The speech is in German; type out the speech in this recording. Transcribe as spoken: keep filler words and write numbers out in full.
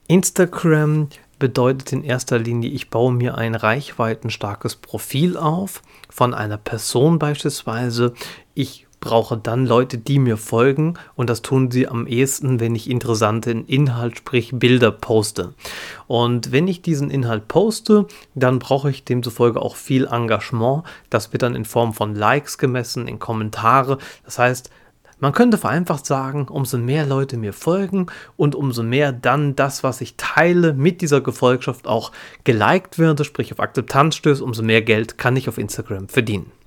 Instagram bedeutet in erster Linie, ich baue mir ein reichweitenstarkes Profil auf, von einer Person beispielsweise. Ich brauche dann Leute, die mir folgen, und das tun sie am ehesten, wenn ich interessanten Inhalt, sprich Bilder poste. Und wenn ich diesen Inhalt poste, dann brauche ich demzufolge auch viel Engagement. Das wird dann in Form von Likes gemessen, in Kommentare. Das heißt, man könnte vereinfacht sagen, umso mehr Leute mir folgen und umso mehr dann das, was ich teile, mit dieser Gefolgschaft auch geliked wird, sprich auf Akzeptanz stößt, umso mehr Geld kann ich auf Instagram verdienen.